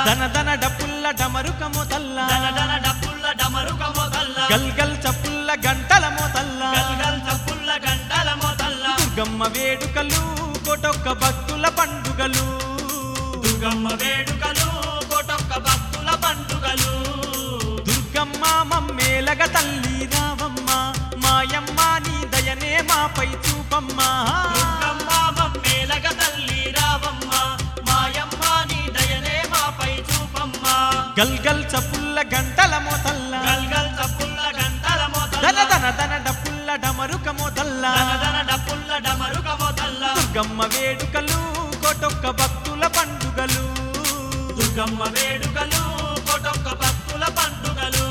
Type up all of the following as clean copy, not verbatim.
దన దన డప్పుల్ల డమరుక మోతల్ల దన దన డప్పుల్ల డమరుక మోతల్ల గల్ గల్ చప్పుల్ల గంటల మోతల్ల గల్ గల్ చప్పుల్ల గంటల మోతల్ల దుర్గమ్మ వేడుకలు కోటొక్క భక్తుల పండుగలు దుర్గమ్మ వేడుకలు కోటొక్క భక్తుల పండుగలు దుర్గమ్మ మమ్మేలగ తల్లి రావమ్మ మాయమ్మ నీ దయనే మాపై చూపమ్మ దుర్గమ్మ మమ్మేలగ తల్లి రావమ్మ మాయమ్మ నీ దయనే మాపై చూపమ్మ గల్ గల్ చప్పుల్ల గంటల మోతల్ల గల్ గల్ చప్పుల్ల గంటల మోతల్ల దన దన దన డప్పుల్ల డమరుక మోతల్ల దన దన డప్పుల్ల డమరుక మోతల్ల దుర్గమ్మ వేడుకలు కోటొక్క భక్తుల పండుగలు దుర్గమ్మ వేడుకలు కోటొక్క భక్తుల పండుగలు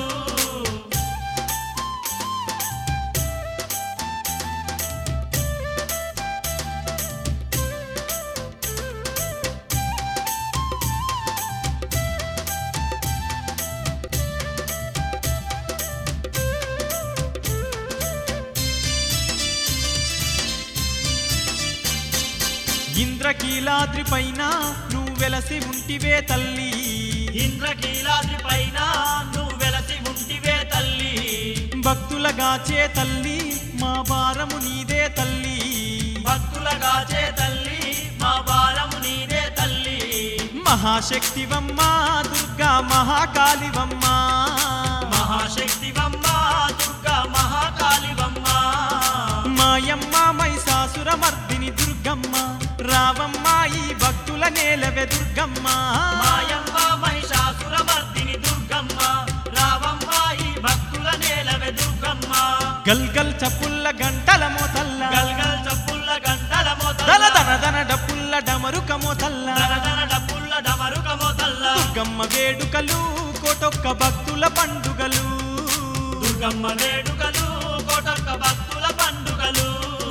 ఇంద్రకీలాద్రి పైన నువ్వెలసి ఉంటివే తల్లి ఇంద్రకీలాద్రి పైన నువ్వు వెలసి ఉంటివే తల్లి భక్తులగాచే తల్లి మా భారము నీదే తల్లి భక్తులగాచే తల్లి మా భారము నీదే తల్లి మహాశక్తివమ్మ దుర్గా మహాకాళివమ్మ మహాశక్తివమ్మ దుర్గా మహాకాళివమ్మ మాయమ్మ మైసాసురమర్దిని దుర్గమ్మ రావమ్మ ఈ భక్తుల నేలవే దుర్గమ్మ మాయమ్మ మహిషాసురమర్దిని దుర్గమ్మ రావమ్మ ఈ భక్తుల నేలవే దుర్గమ్మ గల్ గల్ చప్పుల్ల గంటల మోతల్ల గల్ గల్ చప్పుల్ల గంటల మోతల్ల దన దన దన డప్పుల్ల డమరుక మోతల్ల దన దన డప్పుల్ల డమరుక మోతల్ల దుర్గమ్మ వేడుకలు కోటొక్క భక్తుల పండుగలు దుర్గమ్మ వేడుకలు కోటొక్క భక్తుల పండుగలు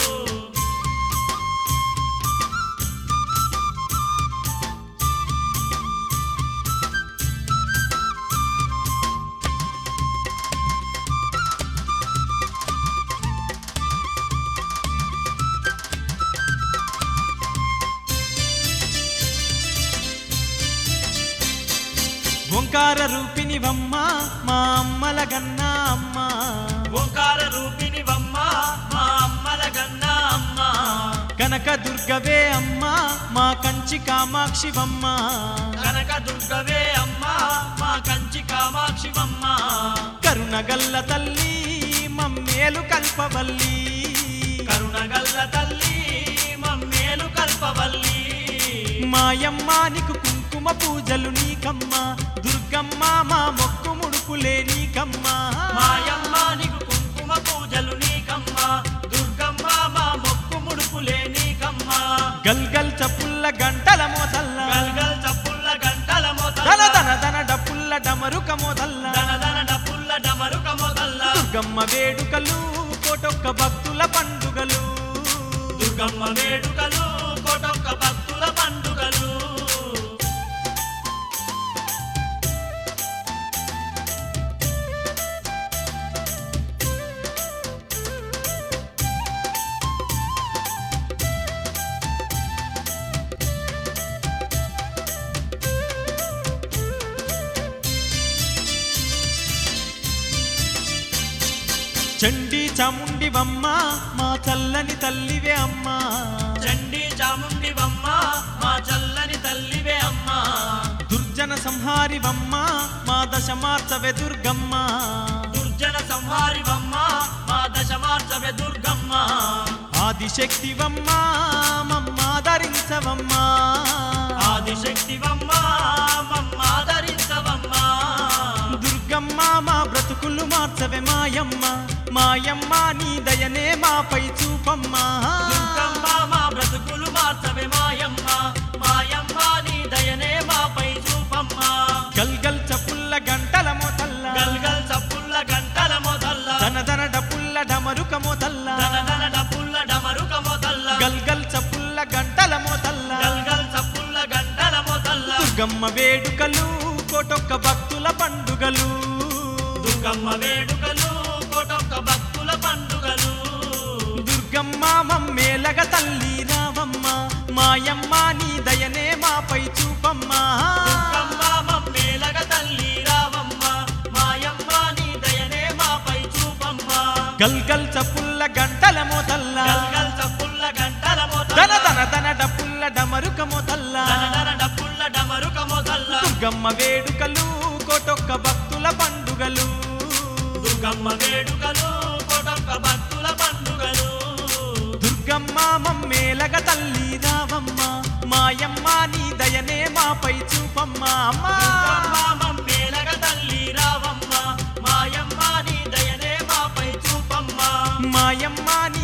ఓంకార రూపినివమ్మ మా అమ్మల గన్నా అమ్మ ఓంకార రూపినివమ్మ మా అమ్మల గన్న అమ్మ కనక దుర్గవే అమ్మ మా కంచి కామాక్షివమ్మ కనక దుర్గవే అమ్మ మా కంచి కామాక్షివమ్మ కరుణగల్ల తల్లి మమ్మేలు కల్పవల్లి కరుణగల్ల తల్లి మమ్మేలు కల్పవల్లి మాయమ్మ నీకు కుంకుమ పూజలు నీకమ్మ దుర్గమ్మ మా మొక్కు ముడుపులే నీకమ్మ మాయమ్మ నీకు కుంకుమ పూజలు నీకమ్మ దుర్గమ్మ మా మొక్కు ముడుపులే నీకమ్మ గల్ గల్ చప్పుల్ల గంటల మోతల్ల గల్ గల్ చప్పుల్ల గంటల దన మోతల్ల దన దన డప్పుల్ల డమరుక మోతల్ల దన దన డప్పుల్ల డమరుక మోతల్ల దుర్గమ్మ వేడుకలు కోటొక్క భక్తుల పండుగలు దుర్గమ్మ వేడుకలు కోటొక్క భక్తుల పండుగలు చండీ చాముండివమ్మ మా చల్లని తల్లివే అమ్మ చండీ చాముండివమ్మ మా చల్లని తల్లివే అమ్మ దుర్జన సంహారివమ్మ మా దశ మార్చవే దుర్గమ్మ దుర్జన సంహారివమ్మ మా దశ మార్చవే దుర్గమ్మ ఆదిశక్తివమ్మ మమ్మాదరించవమ్మ ఆదిశక్తివమ్మ మమ్మాదరించవమ్మ దుర్గమ్మ మా బ్రతుకులు మార్చవే మాయమ్మ మాయమ్మ నీ దయనే మాపై చూపమ్మ దుర్గమ్మ మా బ్రతుకులు మార్చవే మాయమ్మ మాయమ్మ నీ దయనే మాపై చూపమ్మ గల్ గల్ చప్పుల్ల గంటల మోతల్ల గల్ గల్ చప్పుల్ల గంటల మోతల్ల దన దన డప్పుల్ల డమరుక మోతల్ల దన దన డప్పుల్ల డమరుక మోతల్ల గల్ గల్ చప్పుల్ల గంటల మోతల్ల గల్ గల్ చప్పుల్ల గంటల మోతల్ల దుర్గమ్మ వేడుకలు కోటొక్క భక్తుల పండుగలు దుర్గమ్మ వేడుకలు కోటొక్క భక్తుల పండుగలు దుర్గమ్మ మమ్మేలగ తల్లి రావమ్మ మాయమ్మ నీ దయనే మాపై చూపమ్మ దుర్గమ్మ గల్గల్ చప్పుల్ల గంటల మోతల్ల గల్గల్ చప్పుల్ల గంటల మోతల్ల దన దన దన డప్పుల్ల డమరుక మోతల్ల దనదన డప్పుల్ల డమరుక మోతల్ల దుర్గమ్మ వేడుకలు కోటొక్క భక్తుల పండుగలు దుర్గమ్మ వేడుకలు కోటొక్క భక్తుల పండుగలు దుర్గమ్మ మమ్మేలగ తల్లి రావమ్మ మాయమ్మ నీ దయనే మాపై చూపమ్మ అమ్మా దుర్గమ్మ మమ్మేలగ తల్లి రావమ్మ మాయమ్మ నీ దయనే మాపై చూపమ్మ మాయమ్మ నీ